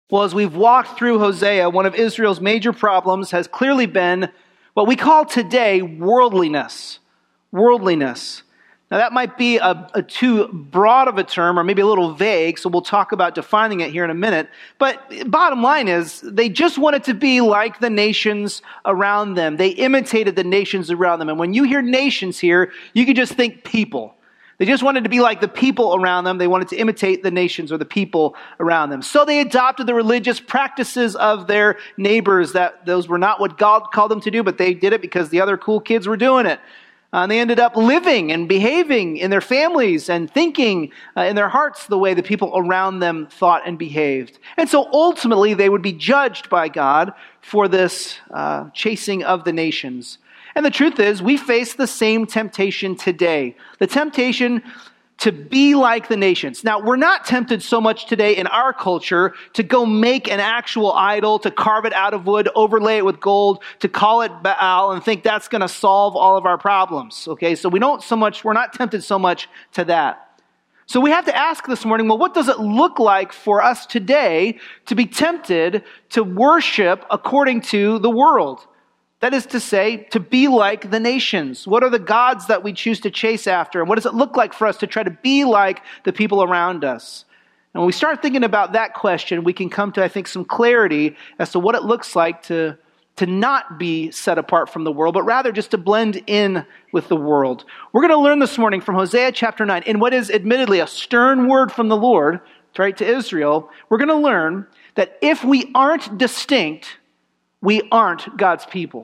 Well, as we've walked through Hosea, one of Israel's major problems has clearly been what we call today worldliness. Worldliness. Now that might be a too broad of a term or maybe a little vague, so we'll talk about defining it here in a minute. But bottom line is, they just wanted to be like the nations around them. They imitated the nations around them. And when you hear nations here, you can just think people. They just wanted to be like the people around them. They wanted to imitate the nations or the people around them. So they adopted the religious practices of their neighbors. Those were not what God called them to do, but they did it because the other cool kids were doing it. And they ended up living and behaving in their families and thinking in their hearts the way the people around them thought and behaved. And so ultimately they would be judged by God for this chasing of the nations. And the truth is, we face the same temptation today. The temptation to be like the nations. Now, we're not tempted so much today in our culture to go make an actual idol, to carve it out of wood, overlay it with gold, to call it Baal, and think that's going to solve all of our problems. Okay, so we're not tempted so much to that. So we have to ask this morning, well, what does it look like for us today to be tempted to worship according to the world? That is to say, to be like the nations. What are the gods that we choose to chase after? And what does it look like for us to try to be like the people around us? And when we start thinking about that question, we can come to, I think, some clarity as to what it looks like to not be set apart from the world, but rather just to blend in with the world. We're going to learn this morning from Hosea chapter 9, in what is admittedly a stern word from the Lord, right, to Israel. We're going to learn that if we aren't distinct, we aren't God's people.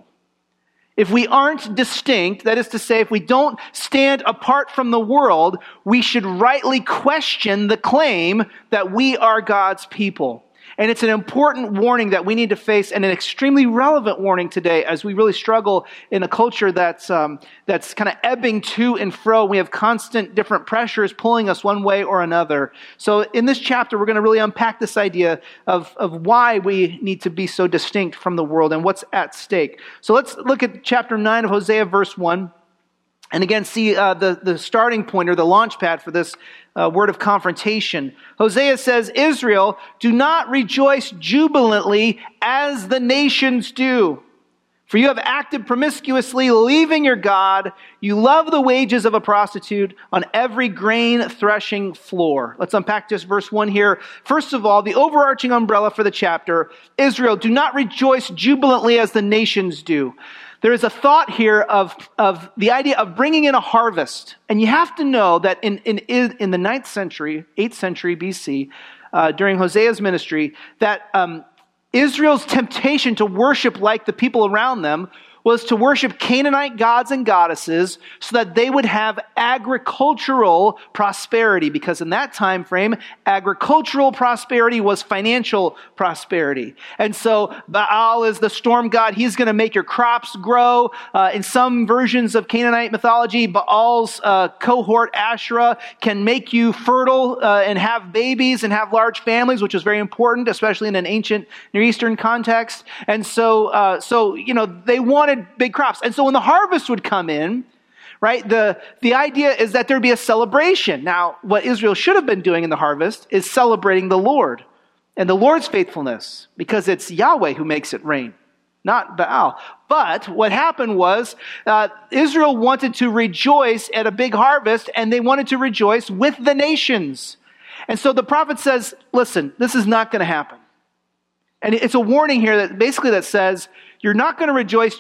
If we aren't distinct, that is to say, if we don't stand apart from the world, we should rightly question the claim that we are God's people. And it's an important warning that we need to face, and an extremely relevant warning today as we really struggle in a culture that's kind of ebbing to and fro. We have constant different pressures pulling us one way or another. So in this chapter, we're going to really unpack this idea of why we need to be so distinct from the world and what's at stake. So let's look at chapter 9 of Hosea, verse 1. And again, see the starting point or the launch pad for this word of confrontation. Hosea says, Israel, do not rejoice jubilantly as the nations do. For you have acted promiscuously, leaving your God. You love the wages of a prostitute on every grain threshing floor. Let's unpack just verse 1 here. First of all, the overarching umbrella for the chapter, Israel, do not rejoice jubilantly as the nations do. There is a thought here of the idea of bringing in a harvest. And you have to know that in the 9th century, 8th century BC, during Hosea's ministry, that Israel's temptation to worship like the people around them was to worship Canaanite gods and goddesses so that they would have agricultural prosperity, because in that time frame, agricultural prosperity was financial prosperity. And so Baal is the storm god. He's going to make your crops grow. In some versions of Canaanite mythology, Baal's cohort Asherah can make you fertile and have babies and have large families, which was very important, especially in an ancient Near Eastern context. And so they wanted big crops. And so when the harvest would come in, right, the idea is that there'd be a celebration. Now, what Israel should have been doing in the harvest is celebrating the Lord and the Lord's faithfulness, because it's Yahweh who makes it rain, not Baal. But what happened was Israel wanted to rejoice at a big harvest, and they wanted to rejoice with the nations. And so the prophet says, listen, this is not going to happen. And it's a warning here that says, you're not going to rejoice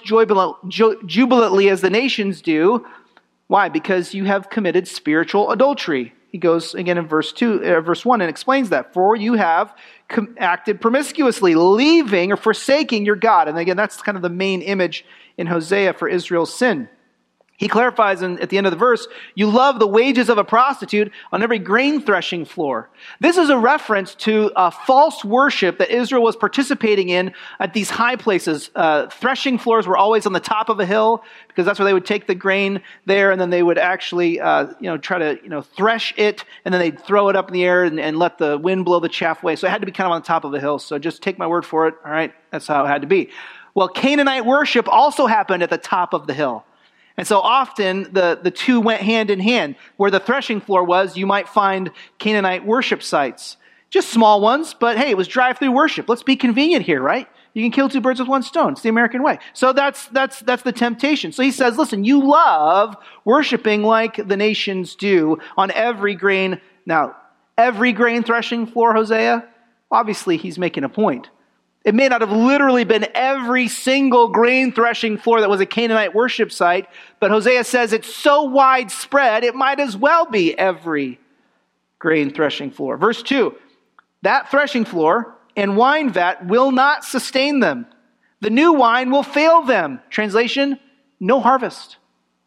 jubilantly as the nations do. Why? Because you have committed spiritual adultery. He goes again in verse 1 and explains that. For you have acted promiscuously, leaving or forsaking your God. And again, that's kind of the main image in Hosea for Israel's sin. He clarifies at the end of the verse, you love the wages of a prostitute on every grain threshing floor. This is a reference to false worship that Israel was participating in at these high places. Threshing floors were always on the top of a hill, because that's where they would take the grain there, and then they would actually try to thresh it, and then they'd throw it up in the air and let the wind blow the chaff away. So it had to be kind of on the top of a hill. So just take my word for it. All right, that's how it had to be. Well, Canaanite worship also happened at the top of the hill. And so often the two went hand in hand. Where the threshing floor was, you might find Canaanite worship sites. Just small ones, but hey, it was drive-through worship. Let's be convenient here, right? You can kill two birds with one stone. It's the American way. So that's the temptation. So he says, listen, you love worshiping like the nations do on every grain. Now, every grain threshing floor, Hosea? Obviously, he's making a point. It may not have literally been every single grain threshing floor that was a Canaanite worship site, but Hosea says it's so widespread, it might as well be every grain threshing floor. Verse 2, that threshing floor and wine vat will not sustain them. The new wine will fail them. Translation, no harvest.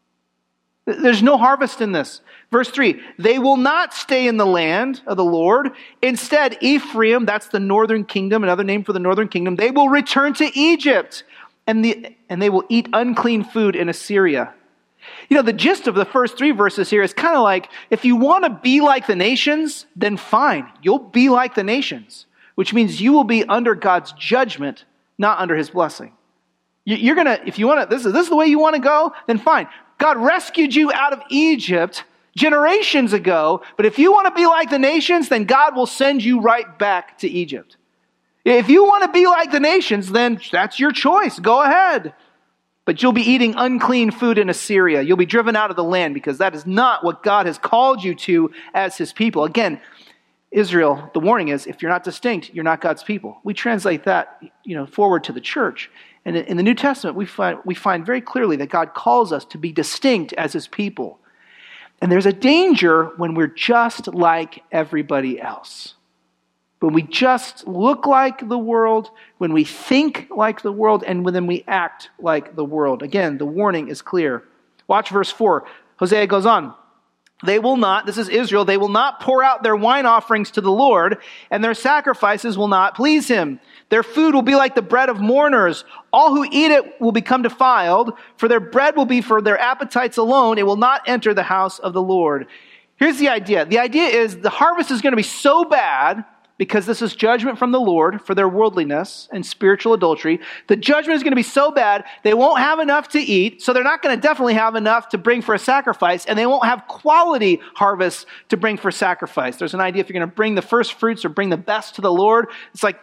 There's no harvest in this. Verse 3, they will not stay in the land of the Lord. Instead, Ephraim, that's the northern kingdom, another name for the northern kingdom, they will return to Egypt, and they will eat unclean food in Assyria. You know, the gist of the first three verses here is kind of like, if you want to be like the nations, then fine, you'll be like the nations, which means you will be under God's judgment, not under his blessing. You're going to, if you want to, this is the way you want to go, then fine. God rescued you out of Egypt generations ago, but if you want to be like the nations, then God will send you right back to Egypt. If you want to be like the nations, then that's your choice. Go ahead. But you'll be eating unclean food in Assyria. You'll be driven out of the land because that is not what God has called you to as his people. Again, Israel, the warning is, if you're not distinct, you're not God's people. We translate that, forward to the church. And in the New Testament, we find very clearly that God calls us to be distinct as his people. And there's a danger when we're just like everybody else. When we just look like the world, when we think like the world, and when we act like the world. Again, the warning is clear. Watch verse 4. Hosea goes on. They will not, this is Israel, they will not pour out their wine offerings to the Lord, and their sacrifices will not please him. Their food will be like the bread of mourners. All who eat it will become defiled, for their bread will be for their appetites alone. It will not enter the house of the Lord. Here's the idea. The idea is the harvest is going to be so bad, because this is judgment from the Lord for their worldliness and spiritual adultery. The judgment is going to be so bad, they won't have enough to eat, so they're not going to definitely have enough to bring for a sacrifice, and they won't have quality harvests to bring for sacrifice. There's an idea if you're going to bring the first fruits or bring the best to the Lord, it's like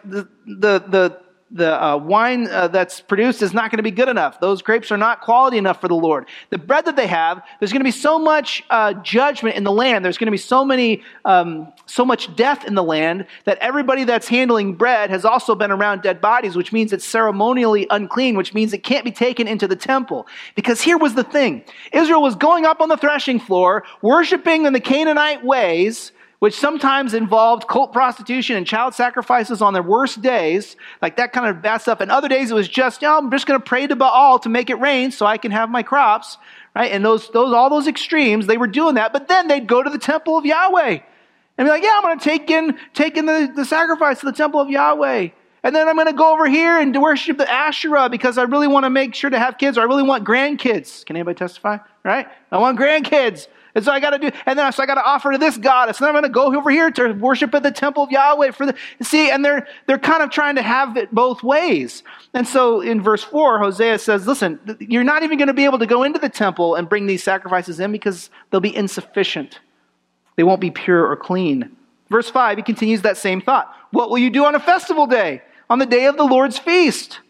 the wine that's produced is not going to be good enough. Those grapes are not quality enough for the Lord. The bread that they have, there's going to be so much judgment in the land. There's going to be so much death in the land that everybody that's handling bread has also been around dead bodies, which means it's ceremonially unclean, which means it can't be taken into the temple. Because here was the thing. Israel was going up on the threshing floor, worshiping in the Canaanite ways, which sometimes involved cult prostitution and child sacrifices on their worst days, like that kind of bad stuff. And other days it was just, I'm just going to pray to Baal to make it rain so I can have my crops, right? And all those extremes, they were doing that. But then they'd go to the temple of Yahweh and be like, I'm going to take in the sacrifice to the temple of Yahweh. And then I'm going to go over here and worship the Asherah because I really want to make sure to have kids, or I really want grandkids. Can anybody testify? Right? I want grandkids. And so I got to do, and then so I got to offer to this goddess. And then I'm going to go over here to worship at the temple of Yahweh and they're kind of trying to have it both ways. And so in verse 4, Hosea says, listen, you're not even going to be able to go into the temple and bring these sacrifices in because they'll be insufficient. They won't be pure or clean. Verse 5, he continues that same thought. What will you do on a festival day? On the day of the Lord's feast?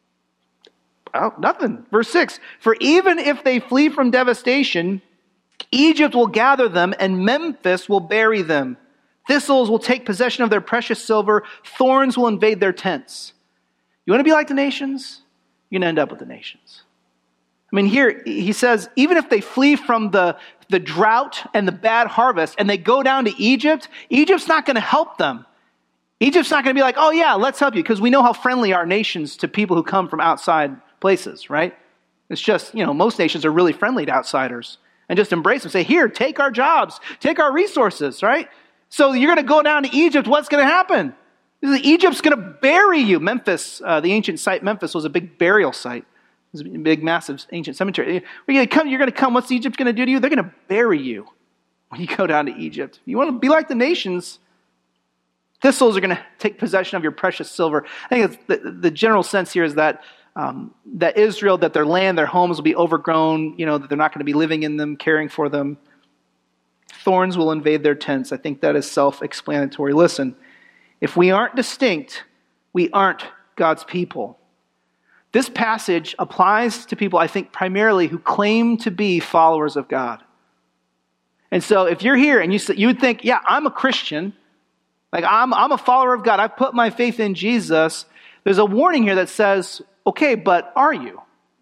Well, nothing. Verse 6, for even if they flee from devastation, Egypt will gather them, and Memphis will bury them. Thistles will take possession of their precious silver. Thorns will invade their tents. You want to be like the nations? You're going to end up with the nations. I mean, here he says, even if they flee from the drought and the bad harvest, and they go down to Egypt, Egypt's not going to help them. Egypt's not going to be like, oh yeah, let's help you, because we know how friendly our nations to people who come from outside places, right? It's just, most nations are really friendly to outsiders. And just embrace them. Say, here, take our jobs. Take our resources, right? So you're going to go down to Egypt. What's going to happen? Egypt's going to bury you. Memphis, the ancient site Memphis, was a big burial site. It was a big, massive ancient cemetery. You're going to come. What's Egypt going to do to you? They're going to bury you when you go down to Egypt. You want to be like the nations. Thistles are going to take possession of your precious silver. I think the general sense here is that Israel, that their land, their homes will be overgrown, that they're not going to be living in them, caring for them. Thorns will invade their tents. I think that is self-explanatory. Listen, If we aren't distinct, we aren't God's people. This passage applies to people, I think, primarily who claim to be followers of God. And so if you're here and you would think, yeah, I'm a Christian, like I'm a follower of God, I've put my faith in Jesus, there's a warning here that says, okay, but are you?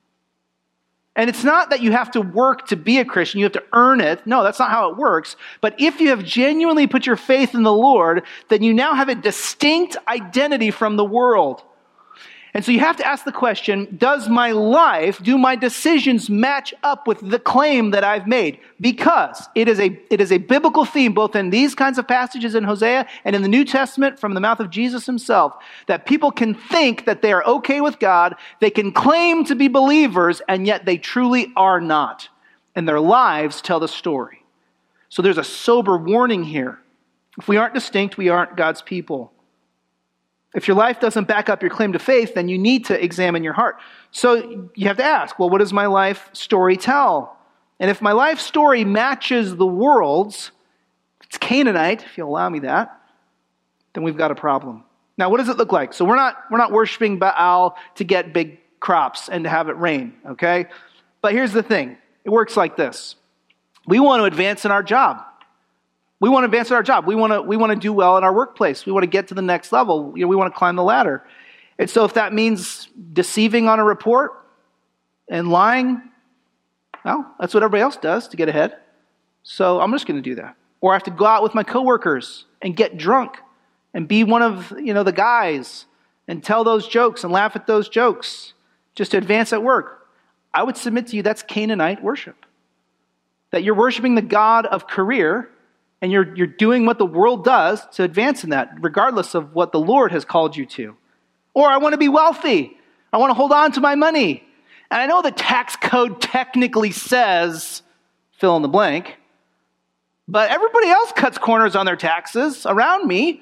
And it's not that you have to work to be a Christian, you have to earn it. No, that's not how it works. But if you have genuinely put your faith in the Lord, then you now have a distinct identity from the world. And so you have to ask the question, does my life, do my decisions match up with the claim that I've made? Because it is a biblical theme, both in these kinds of passages in Hosea and in the New Testament from the mouth of Jesus himself, that people can think that they are okay with God, they can claim to be believers, and yet they truly are not. And their lives tell the story. So there's a sober warning here. If we aren't distinct, we aren't God's people. If your life doesn't back up your claim to faith, then you need to examine your heart. So you have to ask, well, what does my life story tell? And if my life story matches the world's, if it's Canaanite, if you'll allow me that, then we've got a problem. Now, what does it look like? So we're not worshiping Baal to get big crops and to have it rain, okay? But here's the thing. It works like this. We want to advance in our job. We want to advance in our job. We want to do well in our workplace. We want to get to the next level. We want to climb the ladder. And so if that means deceiving on a report and lying, well, that's what everybody else does to get ahead. So I'm just going to do that. Or I have to go out with my coworkers and get drunk and be one of, the guys and tell those jokes and laugh at those jokes just to advance at work. I would submit to you that's Canaanite worship. That you're worshiping the God of career, and you're doing what the world does to advance in that, regardless of what the Lord has called you to. Or I want to be wealthy. I want to hold on to my money. And I know the tax code technically says fill in the blank, but everybody else cuts corners on their taxes around me.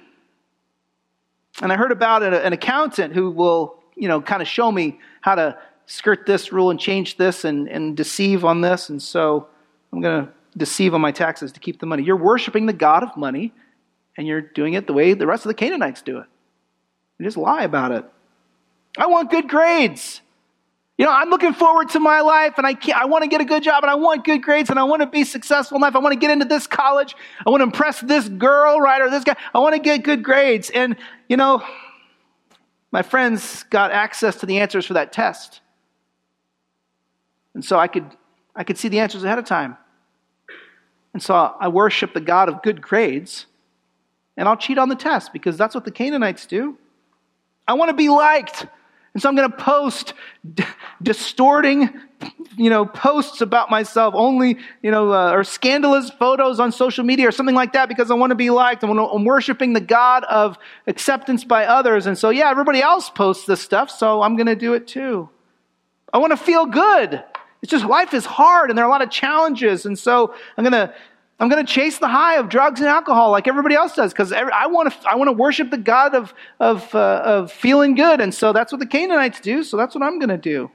And I heard about an accountant who will, kind of show me how to skirt this rule and change this and deceive on this. And so I'm going to deceive on my taxes to keep the money. You're worshiping the God of money, and you're doing it the way the rest of the Canaanites do it. You just lie about it. I want good grades. I'm looking forward to my life, and I want to get a good job, and I want good grades, and I want to be successful in life. I want to get into this college. I want to impress this girl, right, or this guy. I want to get good grades. And, my friends got access to the answers for that test. And so I could see the answers ahead of time. And so I worship the God of good grades, and I'll cheat on the test because that's what the Canaanites do. I want to be liked, and so I'm going to post distorting, posts about myself only, or scandalous photos on social media or something like that because I want to be liked. I'm worshiping the God of acceptance by others, and so everybody else posts this stuff, so I'm going to do it too. I want to feel good. It's just life is hard and there are a lot of challenges. And so I'm going to chase the high of drugs and alcohol like everybody else does because I want to worship the God of feeling good. And so that's what the Canaanites do. So that's what I'm going to do.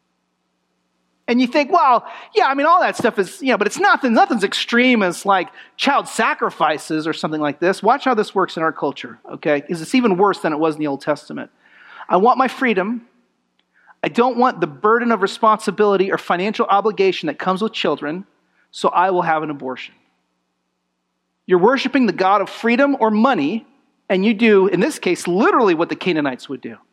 And you think, well, all that stuff is, but it's nothing's extreme as like child sacrifices or something like this. Watch how this works in our culture, okay? Because it's even worse than it was in the Old Testament. I want my freedom. I don't want the burden of responsibility or financial obligation that comes with children, so I will have an abortion. You're worshiping the God of freedom or money, and you do, in this case, literally what the Canaanites would do.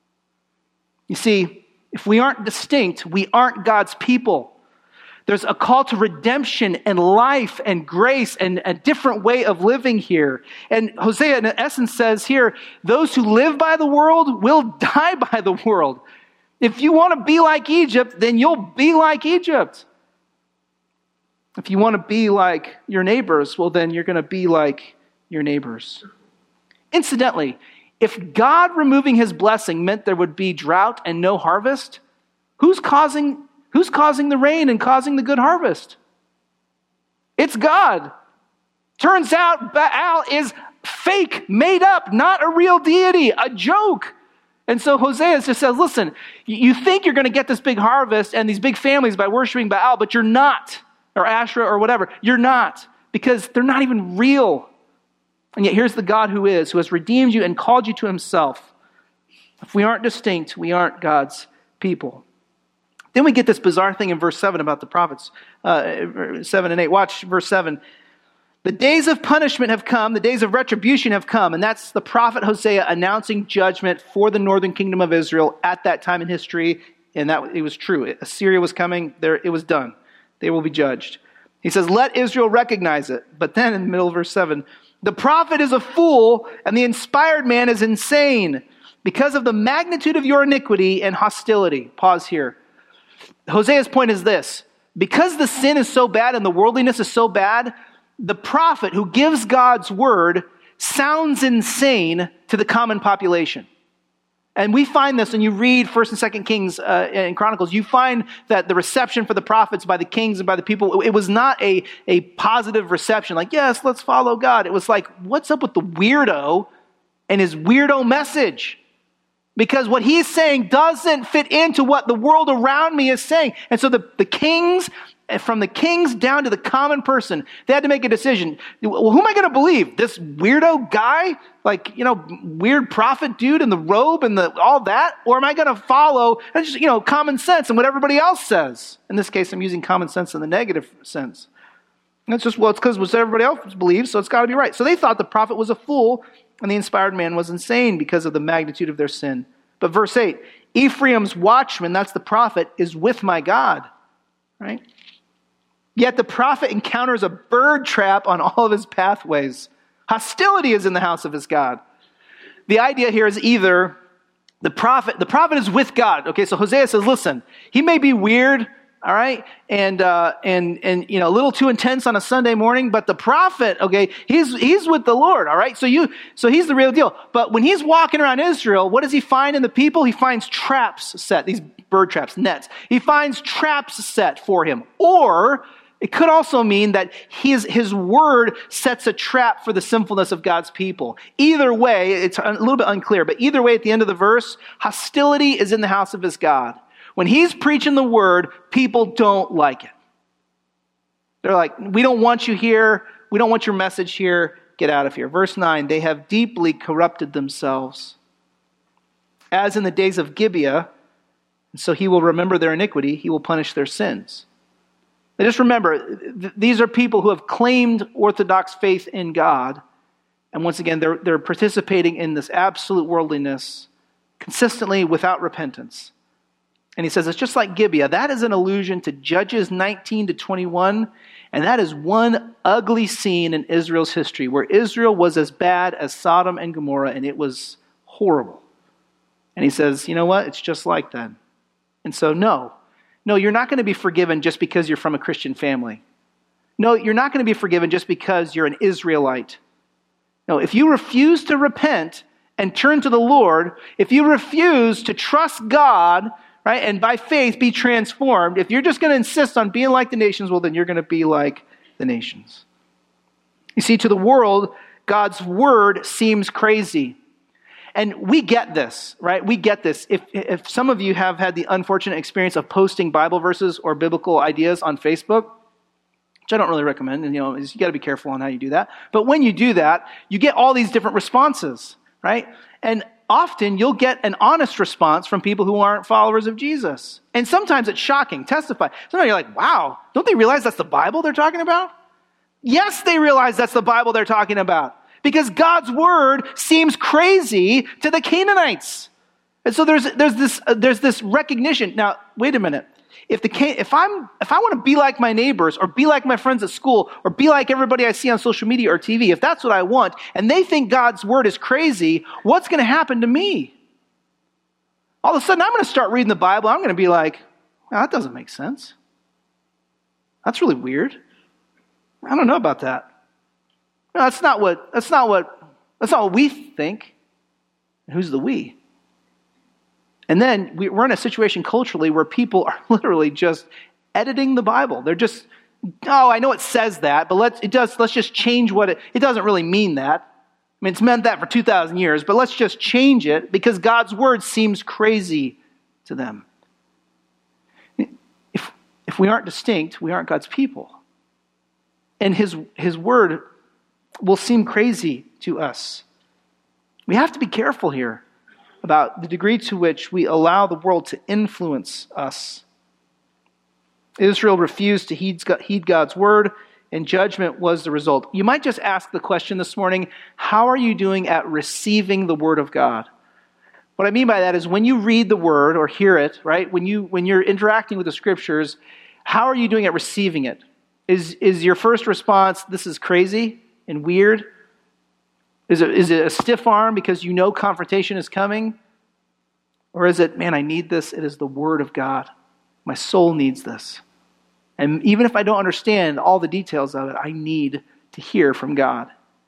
You see, if we aren't distinct, we aren't God's people. There's a call to redemption and life and grace and a different way of living here. And Hosea, in essence, says here, those who live by the world will die by the world. If you want to be like Egypt, then you'll be like Egypt. If you want to be like your neighbors, well, then you're going to be like your neighbors. Incidentally, if God removing his blessing meant there would be drought and no harvest, who's causing the rain and causing the good harvest? It's God. Turns out Baal is fake, made up, not a real deity, a joke. And so Hosea just says, listen, you think you're going to get this big harvest and these big families by worshiping Baal, but you're not, or Asherah or whatever. You're not, because they're not even real. And yet here's the God who has redeemed you and called you to himself. If we aren't distinct, we aren't God's people. Then we get this bizarre thing in verse 7 about the prophets, 7 and 8. Watch verse 7. The days of punishment have come, the days of retribution have come, and that's the prophet Hosea announcing judgment for the northern kingdom of Israel at that time in history, and that it was true. Assyria was coming, it was done. They will be judged. He says, let Israel recognize it. But then in the middle of verse 7, the prophet is a fool, and the inspired man is insane, because of the magnitude of your iniquity and hostility. Pause here. Hosea's point is this: because the sin is so bad and the worldliness is so bad, the prophet who gives God's word sounds insane to the common population. And we find this when you read 1st and 2nd Kings and Chronicles. You find that the reception for the prophets by the kings and by the people, it was not a positive reception. Like, yes, let's follow God. It was like, what's up with the weirdo and his weirdo message? Because what he's saying doesn't fit into what the world around me is saying. And so the kings, from the kings down to the common person, they had to make a decision. Well, who am I going to believe? This weirdo guy? Like, weird prophet dude in the robe and all that? Or am I going to follow just, common sense and what everybody else says? In this case, I'm using common sense in the negative sense. And it's just, it's because what everybody else believes, so it's got to be right. So they thought the prophet was a fool and the inspired man was insane because of the magnitude of their sin. But verse 8, Ephraim's watchman, that's the prophet, is with my God. Right? Yet the prophet encounters a bird trap on all of his pathways. Hostility is in the house of his God. The idea here is either the prophet is with God. Okay, so Hosea says, listen, he may be weird, all right, and a little too intense on a Sunday morning, but the prophet, okay, he's with the Lord, all right? So he's the real deal. But when he's walking around Israel, what does he find in the people? He finds traps set, these bird traps, nets. He finds traps set for him. Or it could also mean that his word sets a trap for the sinfulness of God's people. Either way, it's a little bit unclear, but either way, at the end of the verse, hostility is in the house of his God. When he's preaching the word, people don't like it. They're like, we don't want you here. We don't want your message here. Get out of here. Verse 9, they have deeply corrupted themselves. As in the days of Gibeah, and so he will remember their iniquity. He will punish their sins. Now just remember, these are people who have claimed orthodox faith in God. And once again, they're participating in this absolute worldliness consistently without repentance. And he says, it's just like Gibeah. That is an allusion to Judges 19 to 21. And that is one ugly scene in Israel's history where Israel was as bad as Sodom and Gomorrah, and it was horrible. And he says, you know what? It's just like that. And so, no, you're not going to be forgiven just because you're from a Christian family. No, you're not going to be forgiven just because you're an Israelite. No, if you refuse to repent and turn to the Lord, if you refuse to trust God, right, and by faith be transformed, if you're just going to insist on being like the nations, well, then you're going to be like the nations. You see, to the world, God's word seems crazy. And we get this, right? We get this. If some of you have had the unfortunate experience of posting Bible verses or biblical ideas on Facebook, which I don't really recommend, and you got to be careful on how you do that. But when you do that, you get all these different responses, right? And often you'll get an honest response from people who aren't followers of Jesus. And sometimes it's shocking. Testify. Sometimes you're like, wow, don't they realize that's the Bible they're talking about? Yes, they realize that's the Bible they're talking about. Because God's word seems crazy to the Canaanites. And so there's this recognition. Now, wait a minute. If I want to be like my neighbors or be like my friends at school or be like everybody I see on social media or TV, if that's what I want, and they think God's word is crazy, what's going to happen to me? All of a sudden, I'm going to start reading the Bible. I'm going to be like, well, that doesn't make sense. That's really weird. I don't know about that. No, that's not what we think. Who's the we? And then we're in a situation culturally where people are literally just editing the Bible. They're just, I know it says that, but let's just change what it doesn't really mean that. I mean, it's meant that for 2,000 years, but let's just change it because God's word seems crazy to them. If we aren't distinct, we aren't God's people. And his word will seem crazy to us. We have to be careful here about the degree to which we allow the world to influence us. Israel refused to heed God's word, and judgment was the result. You might just ask the question this morning, how are you doing at receiving the word of God? What I mean by that is when you read the word or hear it, right? When you're interacting with the scriptures, how are you doing at receiving it? Is your first response, this is crazy and weird? Is it a stiff arm because you know confrontation is coming? Or is it, man, I need this. It is the word of God. My soul needs this. And even if I don't understand all the details of it, I need to hear from God.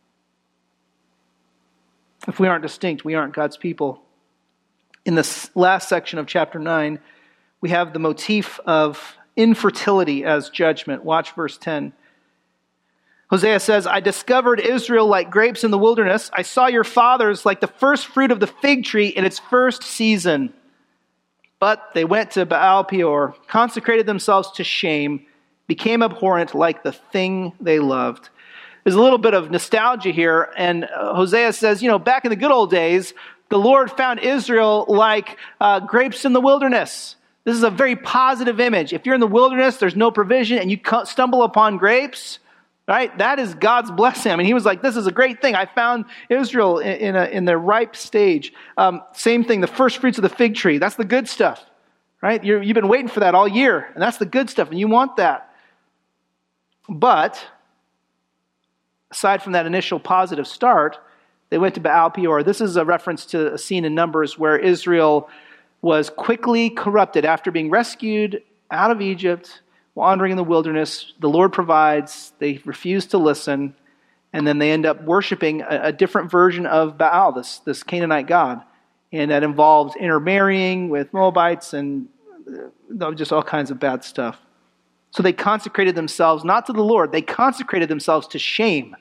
If we aren't distinct, we aren't God's people. In this last section of chapter 9, we have the motif of infertility as judgment. Watch verse 10. Hosea says, I discovered Israel like grapes in the wilderness. I saw your fathers like the first fruit of the fig tree in its first season. But they went to Baal Peor, consecrated themselves to shame, became abhorrent like the thing they loved. There's a little bit of nostalgia here, and Hosea says, back in the good old days, the Lord found Israel like grapes in the wilderness. This is a very positive image. If you're in the wilderness, there's no provision, and you stumble upon grapes, right? That is God's blessing. I mean, he was like, this is a great thing. I found Israel in the ripe stage. Same thing, the first fruits of the fig tree. That's the good stuff, right? You've been waiting for that all year, and that's the good stuff, and you want that. But aside from that initial positive start, they went to Baal Peor. This is a reference to a scene in Numbers where Israel was quickly corrupted after being rescued out of Egypt, wandering in the wilderness. The Lord provides. They refuse to listen. And then they end up worshiping a different version of Baal, this Canaanite god. And that involved intermarrying with Moabites and just all kinds of bad stuff. So they consecrated themselves, not to the Lord, they consecrated themselves to shame.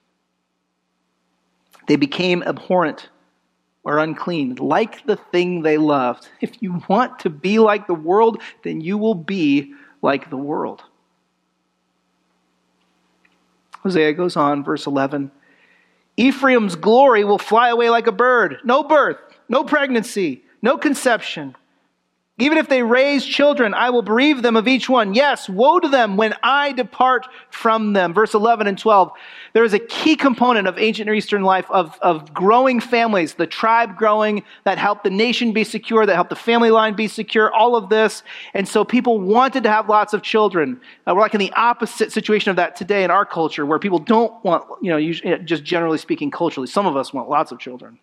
They became abhorrent or unclean, like the thing they loved. If you want to be like the world, then you will be like the world. Hosea goes on, verse 11. Ephraim's glory will fly away like a bird. No birth, no pregnancy, no conception. Even if they raise children, I will bereave them of each one. Yes, woe to them when I depart from them. Verse 11 and 12. There is a key component of ancient Near Eastern life of growing families, the tribe growing, that helped the nation be secure, that helped the family line be secure, all of this. And so people wanted to have lots of children. We're like in the opposite situation of that today in our culture, where people don't want, usually, just generally speaking culturally, some of us want lots of children.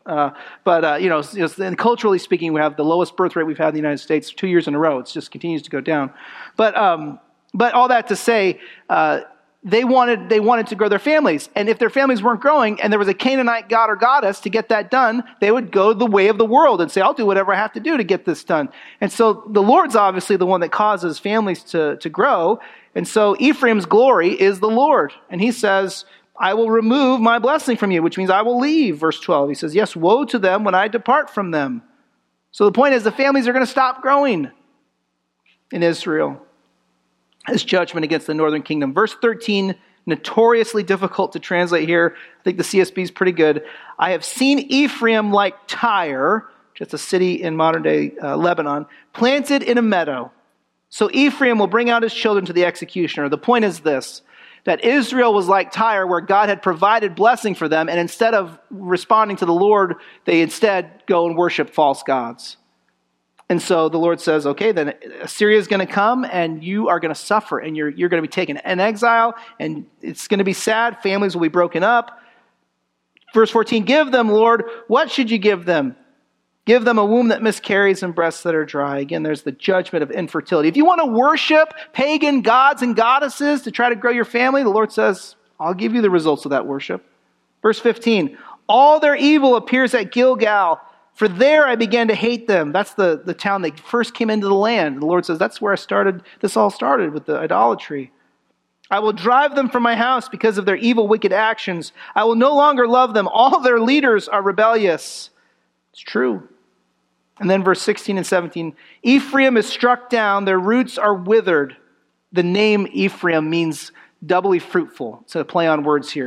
And culturally speaking, we have the lowest birth rate we've had in the United States 2 years in a row. It just continues to go down. But all that to say, they wanted to grow their families. And if their families weren't growing and there was a Canaanite god or goddess to get that done, they would go the way of the world and say, I'll do whatever I have to do to get this done. And so the Lord's obviously the one that causes families to grow. And so Ephraim's glory is the Lord. And he says, I will remove my blessing from you, which means I will leave. Verse 12, he says, yes, woe to them when I depart from them. So the point is the families are going to stop growing in Israel as judgment against the northern kingdom. Verse 13, notoriously difficult to translate here. I think the CSB is pretty good. I have seen Ephraim like Tyre, just a city in modern day Lebanon, planted in a meadow. So Ephraim will bring out his children to the executioner. The point is this, that Israel was like Tyre, where God had provided blessing for them, and instead of responding to the Lord, they instead go and worship false gods. And so the Lord says, okay, then Assyria is going to come, and you are going to suffer, and you're going to be taken in exile, and it's going to be sad. Families will be broken up. Verse 14, give them, Lord, what should you give them? Give them a womb that miscarries and breasts that are dry. Again, there's the judgment of infertility. If you want to worship pagan gods and goddesses to try to grow your family, the Lord says, I'll give you the results of that worship. Verse 15, all their evil appears at Gilgal, for there I began to hate them. That's the town they first came into the land. The Lord says, that's where this all started with the idolatry. I will drive them from my house because of their evil, wicked actions. I will no longer love them. All their leaders are rebellious. It's true. And then verse 16 and 17, Ephraim is struck down, their roots are withered. The name Ephraim means doubly fruitful. It's a play on words here.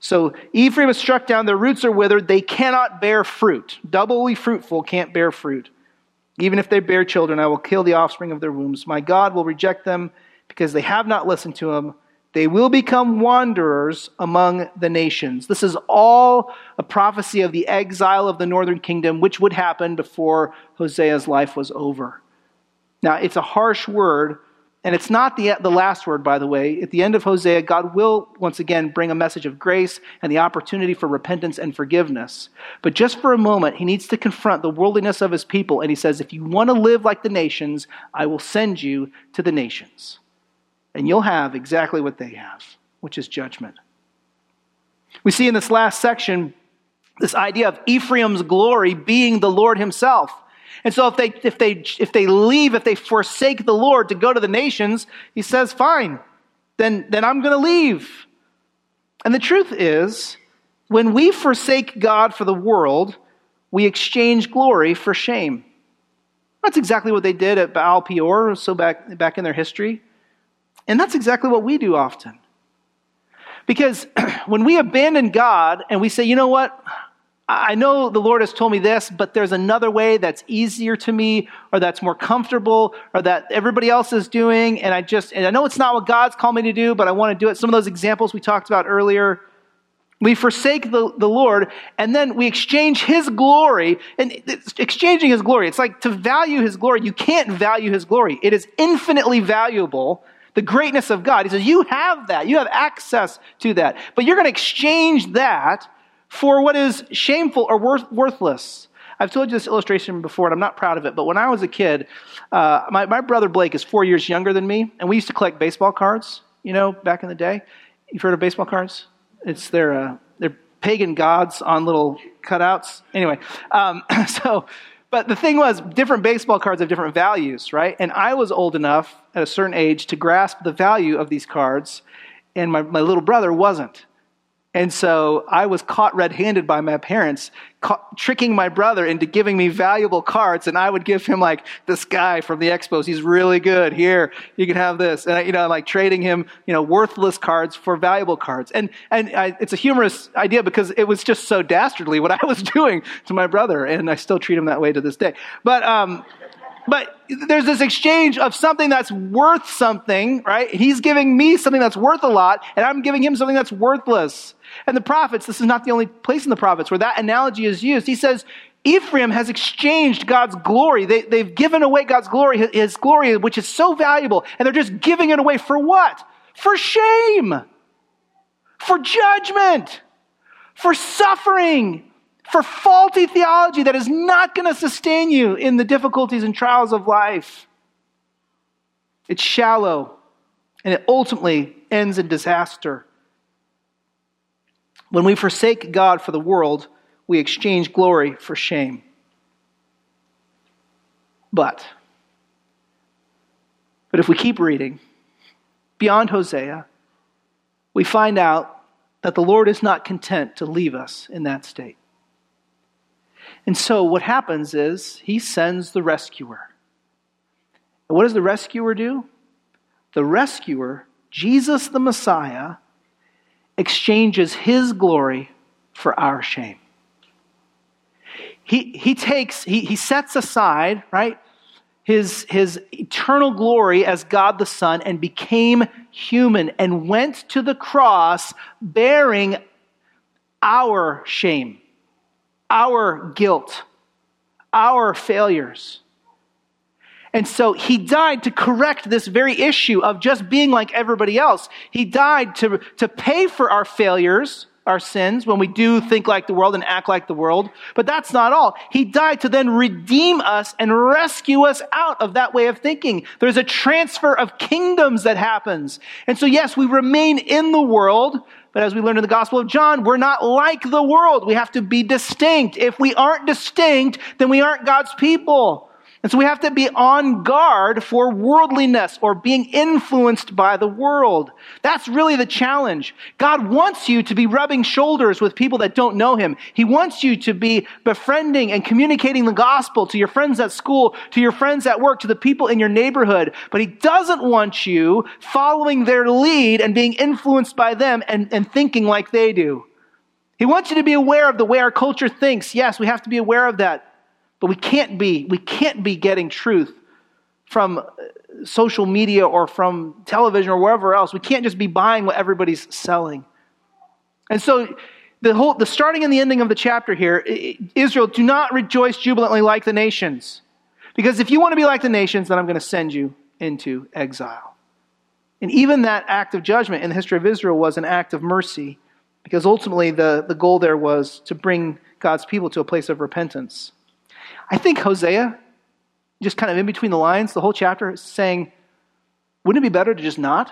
So Ephraim is struck down, their roots are withered, they cannot bear fruit. Doubly fruitful can't bear fruit. Even if they bear children, I will kill the offspring of their wombs. My God will reject them because they have not listened to him. They will become wanderers among the nations. This is all a prophecy of the exile of the northern kingdom, which would happen before Hosea's life was over. Now, it's a harsh word, and it's not the last word, by the way. At the end of Hosea, God will once again bring a message of grace and the opportunity for repentance and forgiveness. But just for a moment, he needs to confront the worldliness of his people, and he says, if you want to live like the nations, I will send you to the nations. And you'll have exactly what they have, which is judgment. We see in this last section this idea of Ephraim's glory being the Lord himself. And so if they leave, if they forsake the Lord to go to the nations, he says, fine, then I'm going to leave. And the truth is, when we forsake God for the world, we exchange glory for shame. That's exactly what they did at Baal Peor, so back in their history. And that's exactly what we do often. Because when we abandon God and we say, you know what, I know the Lord has told me this, but there's another way that's easier to me, or that's more comfortable, or that everybody else is doing, and I know it's not what God's called me to do, but I want to do it. Some of those examples we talked about earlier. We forsake the Lord, and then we exchange his glory. And exchanging his glory, it's like to value his glory. You can't value his glory. It is infinitely valuable. The greatness of God. He says, you have that. You have access to that. But you're going to exchange that for what is shameful or worthless. I've told you this illustration before, and I'm not proud of it, but when I was a kid, my brother Blake is 4 years younger than me, and we used to collect baseball cards, back in the day. You've heard of baseball cards? It's they're pagan gods on little cutouts. Anyway, but the thing was, different baseball cards have different values, right? And I was old enough at a certain age to grasp the value of these cards, and my little brother wasn't. And so I was caught red-handed by my parents, tricking my brother into giving me valuable cards, and I would give him this guy from the Expos. He's really good. Here, you can have this. And trading him, worthless cards for valuable cards. And it's a humorous idea because it was just so dastardly what I was doing to my brother, and I still treat him that way to this day. But there's this exchange of something that's worth something, right? He's giving me something that's worth a lot, and I'm giving him something that's worthless. And the prophets, this is not the only place in the prophets where that analogy is used. He says, Ephraim has exchanged God's glory. They've given away God's glory, his glory, which is so valuable, and they're just giving it away for what? For shame, for judgment, for suffering, for faulty theology that is not going to sustain you in the difficulties and trials of life. It's shallow, and it ultimately ends in disaster. When we forsake God for the world, we exchange glory for shame. But if we keep reading, beyond Hosea, we find out that the Lord is not content to leave us in that state. And so what happens is he sends the rescuer. And what does the rescuer do? The rescuer, Jesus the Messiah, exchanges his glory for our shame. He sets aside, right, his eternal glory as God the Son and became human and went to the cross bearing our shame, our guilt, our failures. And so he died to correct this very issue of just being like everybody else. He died to pay for our failures, our sins, when we do think like the world and act like the world. But that's not all. He died to then redeem us and rescue us out of that way of thinking. There's a transfer of kingdoms that happens. And so yes, we remain in the world, but as we learned in the Gospel of John, we're not like the world. We have to be distinct. If we aren't distinct, then we aren't God's people. And so we have to be on guard for worldliness or being influenced by the world. That's really the challenge. God wants you to be rubbing shoulders with people that don't know him. He wants you to be befriending and communicating the gospel to your friends at school, to your friends at work, to the people in your neighborhood. But he doesn't want you following their lead and being influenced by them and thinking like they do. He wants you to be aware of the way our culture thinks. Yes, we have to be aware of that. But we can't be getting truth from social media or from television or wherever else. We can't just be buying what everybody's selling. And so the starting and the ending of the chapter here, Israel, do not rejoice jubilantly like the nations. Because if you want to be like the nations, then I'm going to send you into exile. And even that act of judgment in the history of Israel was an act of mercy, because ultimately the goal there was to bring God's people to a place of repentance. I think Hosea, just kind of in between the lines, the whole chapter is saying, wouldn't it be better to just not?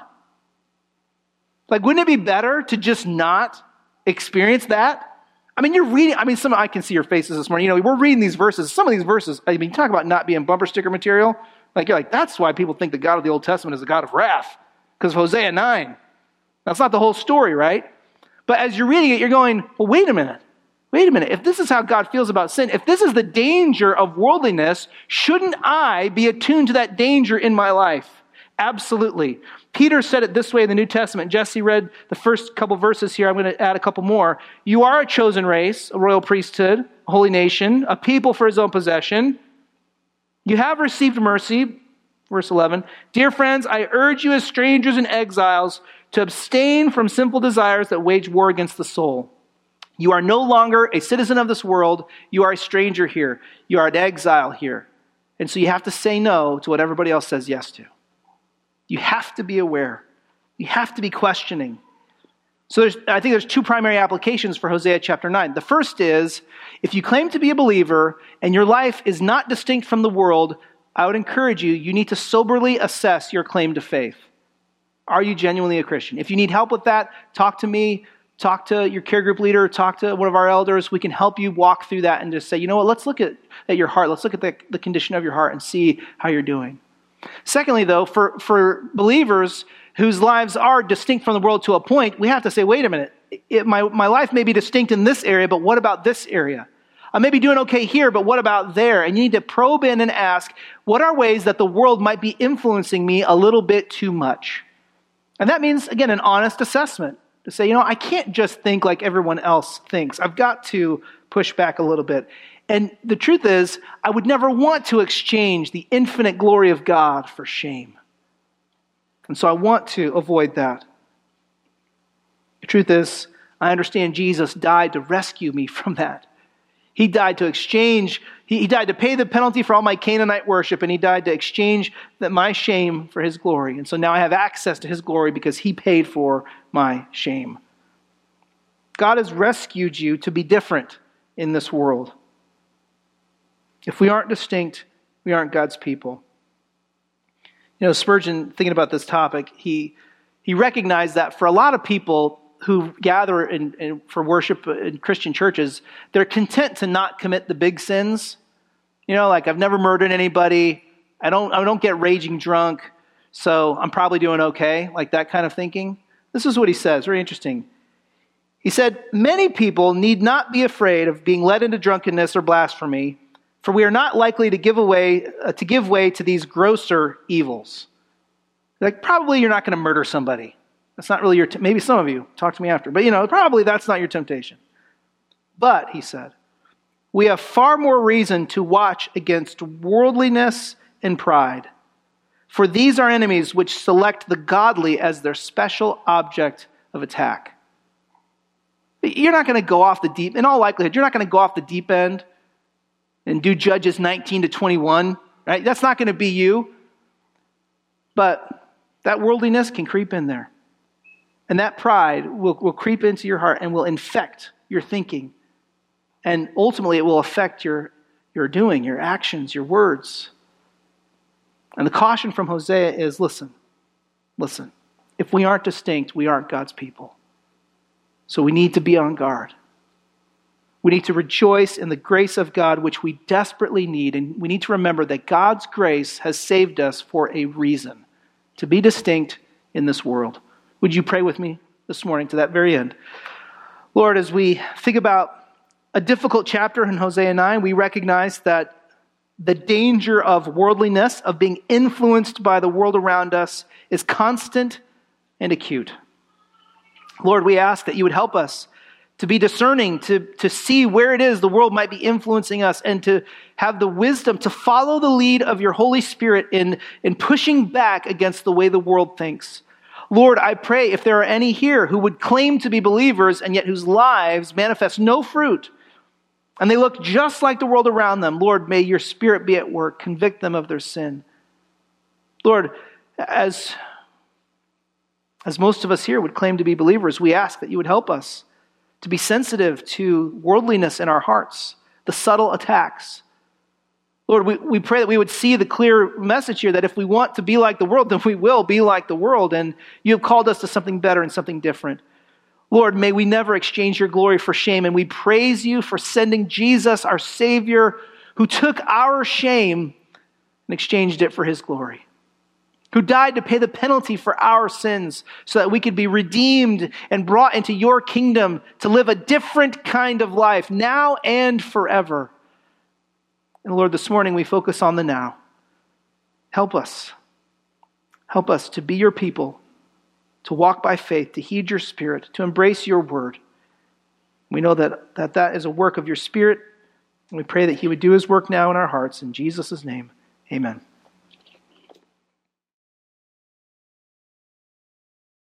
Like, wouldn't it be better to just not experience that? I mean, you're reading, I can see your faces this morning. We're reading these verses. Some of these verses, talk about not being bumper sticker material. Like, you're like, that's why people think the God of the Old Testament is a God of wrath, because of Hosea 9. That's not the whole story, right? But as you're reading it, you're going, well, wait a minute. If this is how God feels about sin, if this is the danger of worldliness, shouldn't I be attuned to that danger in my life? Absolutely. Peter said it this way in the New Testament. Jesse read the first couple verses here. I'm going to add a couple more. You are a chosen race, a royal priesthood, a holy nation, a people for his own possession. You have received mercy. Verse 11. Dear friends, I urge you as strangers and exiles to abstain from sinful desires that wage war against the soul. You are no longer a citizen of this world. You are a stranger here. You are an exile here. And so you have to say no to what everybody else says yes to. You have to be aware. You have to be questioning. So I think there's two primary applications for Hosea chapter 9. The first is, if you claim to be a believer and your life is not distinct from the world, I would encourage you need to soberly assess your claim to faith. Are you genuinely a Christian? If you need help with that, talk to me. Talk to your care group leader, talk to one of our elders. We can help you walk through that and just say, you know what, let's look at your heart. Let's look at the condition of your heart and see how you're doing. Secondly, though, for believers whose lives are distinct from the world to a point, we have to say, wait a minute, my life may be distinct in this area, but what about this area? I may be doing okay here, but what about there? And you need to probe in and ask, what are ways that the world might be influencing me a little bit too much? And that means, again, an honest assessment. To say, I can't just think like everyone else thinks. I've got to push back a little bit. And the truth is, I would never want to exchange the infinite glory of God for shame. And so I want to avoid that. The truth is, I understand Jesus died to rescue me from that. He died to exchange, he died to pay the penalty for all my Canaanite worship, and he died to exchange my shame for his glory. And so now I have access to his glory because he paid for my shame. God has rescued you to be different in this world. If we aren't distinct, we aren't God's people. Spurgeon, thinking about this topic, he recognized that for a lot of people who gather for worship in Christian churches, they're content to not commit the big sins. Like, I've never murdered anybody. I don't get raging drunk, so I'm probably doing okay. Like that kind of thinking. This is what he says. Very interesting. He said, many people need not be afraid of being led into drunkenness or blasphemy, for we are not likely to give way to these grosser evils. Like, probably you're not going to murder somebody. That's not really maybe some of you, talk to me after. But probably that's not your temptation. But, he said, we have far more reason to watch against worldliness and pride. For these are enemies which select the godly as their special object of attack. You're not going to go off the deep, in all likelihood, you're not going to go off the deep end and do Judges 19 to 21, right? That's not going to be you. But that worldliness can creep in there. And that pride will creep into your heart and will infect your thinking. And ultimately it will affect your doing, your actions, your words. And the caution from Hosea is, listen. If we aren't distinct, we aren't God's people. So we need to be on guard. We need to rejoice in the grace of God, which we desperately need. And we need to remember that God's grace has saved us for a reason, to be distinct in this world. Would you pray with me this morning to that very end? Lord, as we think about a difficult chapter in Hosea 9, we recognize that the danger of worldliness, of being influenced by the world around us, is constant and acute. Lord, we ask that you would help us to be discerning, to see where it is the world might be influencing us, and to have the wisdom to follow the lead of your Holy Spirit in pushing back against the way the world thinks. Lord, I pray if there are any here who would claim to be believers and yet whose lives manifest no fruit, and they look just like the world around them, Lord, may your Spirit be at work, convict them of their sin. Lord, as most of us here would claim to be believers, we ask that you would help us to be sensitive to worldliness in our hearts, the subtle attacks. Lord, we pray that we would see the clear message here that if we want to be like the world, then we will be like the world, and you have called us to something better and something different. Lord, may we never exchange your glory for shame, and we praise you for sending Jesus, our Savior, who took our shame and exchanged it for his glory, who died to pay the penalty for our sins so that we could be redeemed and brought into your kingdom to live a different kind of life now and forever. And Lord, this morning we focus on the now. Help us. Help us to be your people, to walk by faith, to heed your Spirit, to embrace your word. We know that is a work of your Spirit, and we pray that he would do his work now in our hearts. In Jesus' name, amen.